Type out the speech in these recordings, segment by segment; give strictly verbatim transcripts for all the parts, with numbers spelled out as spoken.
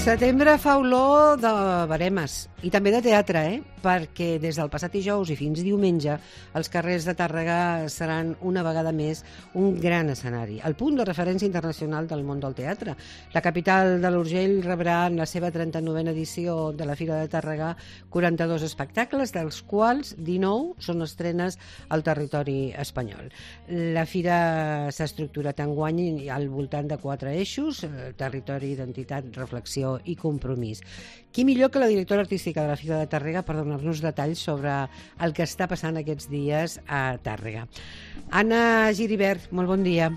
Setembre fa olor de veremes i també de teatre, eh? Perquè des del passat dijous i fins diumenge els carrers de Tàrrega seran una vegada més un gran escenari, el punt de referència internacional del món del teatre. La capital de l'Urgell rebrà en la seva trenta-novena edició de la Fira de Tàrrega quaranta-dos espectacles, dels quals dinou són estrenes al territori espanyol. La fira s'ha estructurat enguany al voltant de quatre eixos: territori, identitat, reflexió i compromís. Qui millor que la directora artística de la Fira de Tàrrega per donar-nos detalls sobre el que està passant aquests dies a Tàrrega. Anna Giribert, molt bon dia.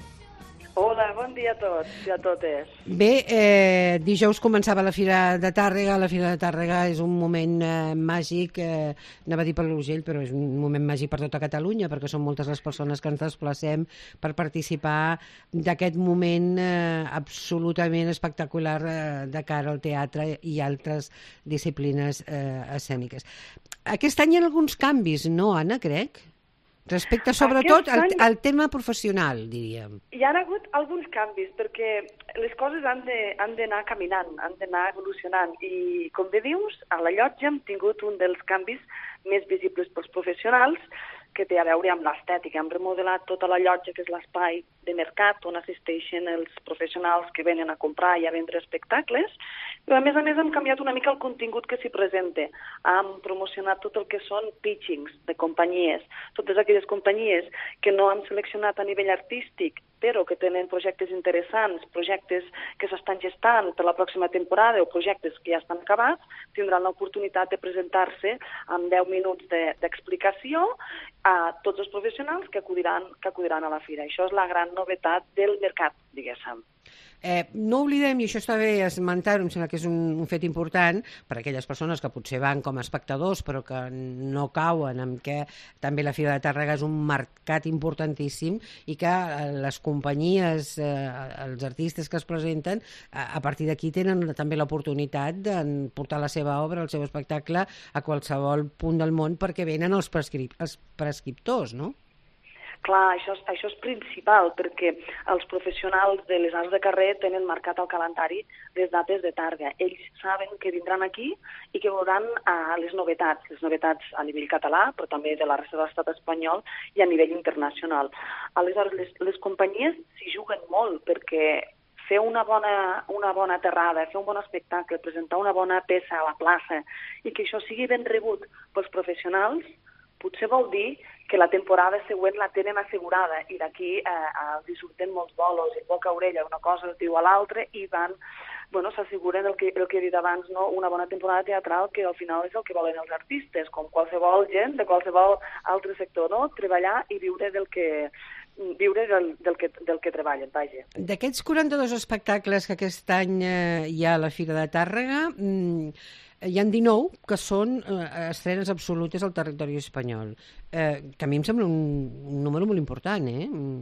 Hola, bon dia a tots i a totes. Bé, eh, dijous començava la Fira de Tàrrega. La Fira de Tàrrega és un moment eh, màgic, eh, anava a dir per l'Urgell, però és un moment màgic per tota Catalunya, perquè són moltes les persones que ens desplacem per participar d'aquest moment eh, absolutament espectacular eh, de cara al teatre i altres disciplines eh, escèniques. Aquest any hi ha alguns canvis, no, Anna, crec? Respecte, sobretot, al, al tema professional, diríem. Hi ha hagut alguns canvis, perquè les coses han d'anar caminant, han d'anar evolucionant. I, com bé dius, a la llotja hem tingut un dels canvis més visibles pels professionals, que té a veure amb l'estètica. Hem remodelat tota la llotja, que és l'espai de mercat on assisteixen els professionals que venen a comprar i a vendre espectacles, però a més a més hem canviat una mica el contingut que s'hi presenta. Hem promocionat tot el que són pitchings de companyies, totes aquelles companyies que no han seleccionat a nivell artístic, però que tenen projectes interessants, projectes que s'estan gestant per la pròxima temporada o projectes que ja estan acabats, tindran l'oportunitat de presentar-se amb deu minuts d'explicació a tots els professionals que acudiran, que acudiran a la fira. Això és la gran novetat del mercat, diguéssim. Eh, no oblidem, i això està bé esmentar-ho, em sembla que és un, un fet important per a aquelles persones que potser van com a espectadors però que no cauen en què també la Fira de Tàrrega és un mercat importantíssim i que eh, les companyies, eh, els artistes que es presenten, a, a partir d'aquí tenen també l'oportunitat de portar la seva obra, el seu espectacle a qualsevol punt del món, perquè venen els, prescrip els prescriptors, no? Clar, això és, això és principal, perquè els professionals de les arts de carrer tenen marcat al calendari les dates de Tàrrega. Ells saben que vindran aquí i que veuran uh, les novetats, les novetats a nivell català, però també de la resta de l'estat espanyol i a nivell internacional. Aleshores, les, les companyies s'hi juguen molt, perquè fer una bona, una bona aterrada, fer un bon espectacle, presentar una bona peça a la plaça i que això sigui ben rebut pels professionals, potser vol dir que la temporada següent la tenen assegurada i d'aquí eh, els hi surten molts bolos i boca a orella, una cosa es diu a l'altra i van, bueno, s'asseguren el que, el que he dit abans, no? Una bona temporada teatral que al final és el que volen els artistes, com qualsevol gent de qualsevol altre sector, no? Treballar i viure del que viure del, del, que, del que treballen, vaja. D'aquests quaranta-dos espectacles que aquest any eh, hi ha a la Fira de Tàrrega, mmm, hi ha dinou que són eh, estrenes absolutes al territori espanyol, eh, que a mi em sembla un, un número molt important, eh,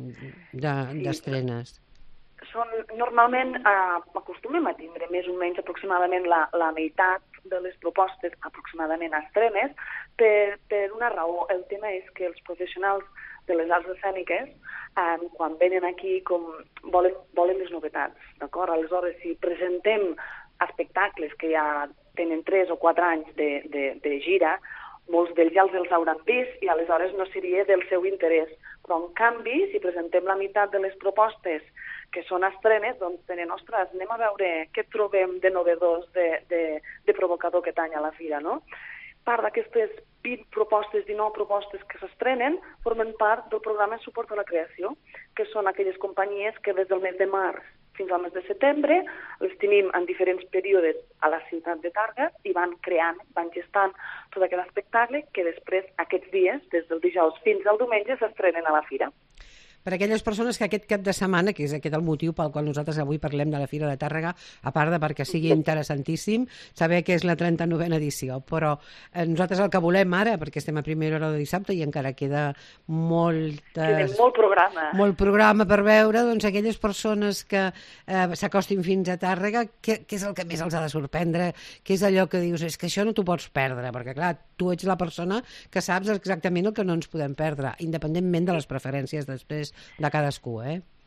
d'estrenes. Sí. Són, normalment eh, acostumem a tindre més o menys aproximadament la, la meitat de les propostes aproximadament estrenes per, per una raó. El tema és que els professionals de les arts escèniques, eh, quan venen aquí, com volen, volen les novetats, d'acord? Aleshores, si presentem espectacles que ja tenen tres o quatre anys de, de, de gira, molts d'ells ja els hauran vist i aleshores no seria del seu interès. Però, en canvi, si presentem la meitat de les propostes que són estrenes, doncs tenen, ostres, anem a veure què trobem de novedós, de, de, de provocador aquest any a la fira, no? Part d'aquestes vint propostes, dinou propostes que s'estrenen formen part del programa de suport a la creació, que són aquelles companyies que des del mes de març fins al mes de setembre les tenim en diferents períodes a la ciutat de Tàrrega i van creant, van gestant tot aquest espectacle que després, aquests dies, des del dijous fins al diumenge, s'estrenen a la fira. Per a aquelles persones que aquest cap de setmana, que és aquest el motiu pel qual nosaltres avui parlem de la Fira de Tàrrega, a part de perquè sigui interessantíssim saber que és la trenta-novena edició, però eh, nosaltres el que volem ara, perquè estem a primera hora de dissabte i encara queda moltes... Queda molt programa. Molt programa per veure, doncs aquelles persones que eh, s'acostin fins a Tàrrega, què, què és el que més els ha de sorprendre? Què és allò que dius, és que això no t'ho pots perdre, perquè clar, tu ets la persona que saps exactament el que no ens podem perdre, independentment de les preferències després de cadascú, eh?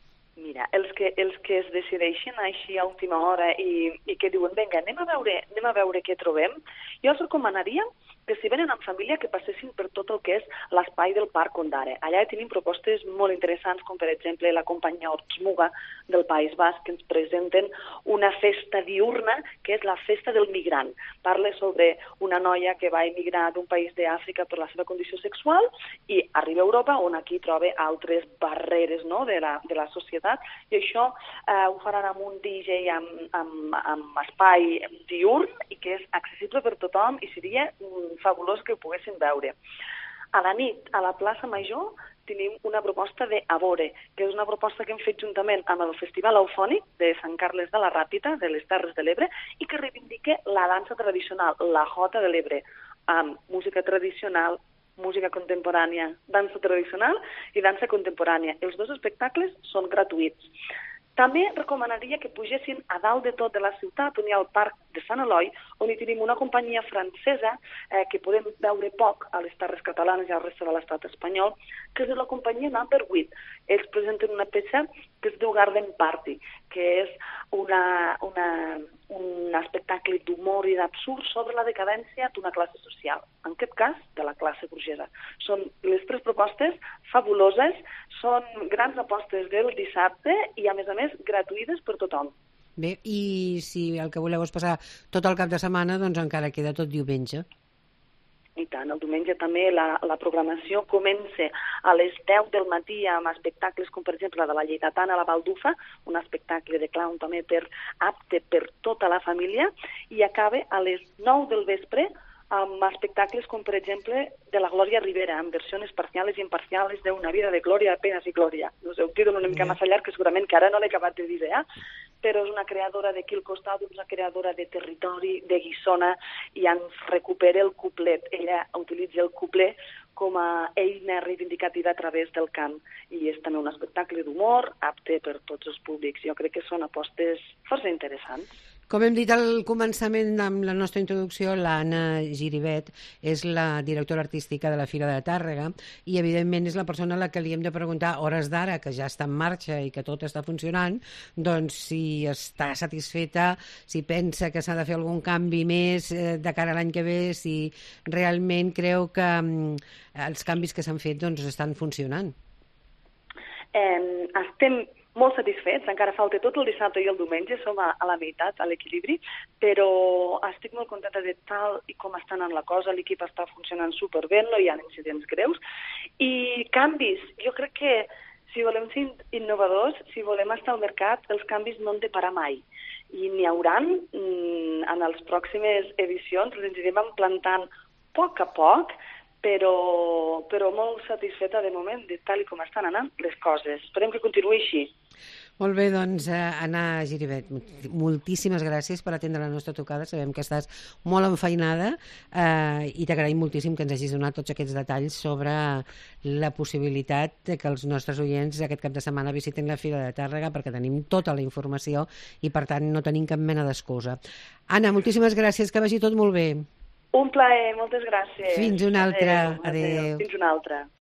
Mira, els que, els que es decideixen així a última hora i, i que diuen, vinga, anem a veure, anem a veure què trobem, jo els recomanaria que si venen amb família que passessin per tot el que és l'espai del Parc Ondara. Allà tenim propostes molt interessants, com per exemple la companyia Ortsmuga del País Basc, que ens presenten una festa diurna, que és la festa del migrant. Parla sobre una noia que va emigrar d'un país d'Àfrica per la seva condició sexual i arriba a Europa, on aquí troba altres barreres, no?, de la, de la societat, i això eh, ho faran amb un D J amb, amb, amb espai diurn i que és accessible per tothom i seria mm, fabulós que ho poguessin veure. A la nit, a la plaça Major, tenim una proposta de Avore, que és una proposta que hem fet juntament amb el Festival Eufònic de Sant Carles de la Ràpita, de les Terres de l'Ebre, i que reivindica la dansa tradicional, la Jota de l'Ebre, amb música tradicional, música contemporània, dansa tradicional i dansa contemporània. Els dos espectacles són gratuïts. També recomanaria que pugessin a dalt de tot de la ciutat, on hi ha el Parc de Sant Eloi, on hi tenim una companyia francesa eh, que podem veure poc a les Terres Catalanes i al resta de l'estat espanyol, que és la companyia Number vuit. Ells presenten una peça que es diu Garden Party, que és una, una, un espectacle d'humor i d'absurd sobre la decadència d'una classe social, en aquest cas de la classe burgesa. Són les tres propostes fabuloses, són grans apostes del dissabte i, a més a més, gratuïtes per tothom. Bé, i si el que voleu és passar tot el cap de setmana, doncs encara queda tot diumenge. I tant, el diumenge també la, la programació comença a les deu del matí amb espectacles com, per exemple, de la Lleidatana a la Baldufa, un espectacle de clown també per, apte per tota la família, i acaba a les nou del vespre amb espectacles com, per exemple, de la Glòria Rivera, amb versions parcials i imparcials d'Una vida de glòria, penes i glòria. No sé, ho tiro una mica massa llarg, que segurament que ara no l'he acabat de dir, eh? Però és una creadora d'aquí al costat, una creadora de territori, de Guissona, i ens recupera el cuplet. Ella utilitza el cuplet com a eina reivindicativa a través del cant. I és també un espectacle d'humor, apte per tots els públics. Jo crec que són apostes força interessants. Com hem dit al començament amb la nostra introducció, l'Anna Giribet és la directora artística de la Fira de Tàrrega i, evidentment, és la persona a la que li hem de preguntar, a hores d'ara, que ja està en marxa i que tot està funcionant, doncs si està satisfeta, si pensa que s'ha de fer algun canvi més eh, de cara a l'any que ve, si realment creu que mm, els canvis que s'han fet doncs estan funcionant. Eh, estem molt satisfets, encara falta tot el dissabte i el diumenge, som a, a la meitat, a l'equilibri, però estic molt contenta de tal i com està anant la cosa, l'equip està funcionant superbé, no hi ha incidents greus, i canvis, jo crec que si volem ser innovadors, si volem estar al mercat, els canvis no han de parar mai, i n'hi hauran mm, en les pròximes edicions, els ens anirem plantant a poc a poc, però, però molt satisfeta de moment de tal i com estan anant les coses. Esperem que continuï així. Molt bé, doncs, eh, Anna Giribet, moltíssimes gràcies per atendre la nostra trucada. Sabem que estàs molt enfeinada eh, i t'agraïm moltíssim que ens hagis donat tots aquests detalls sobre la possibilitat de que els nostres oients aquest cap de setmana visiten la Fira de Tàrrega, perquè tenim tota la informació i, per tant, no tenim cap mena d'excusa. Anna, moltíssimes gràcies, que vagi tot molt bé. Un plaer, moltes gràcies. Fins una altra. Adéu. Adéu. Fins una altra.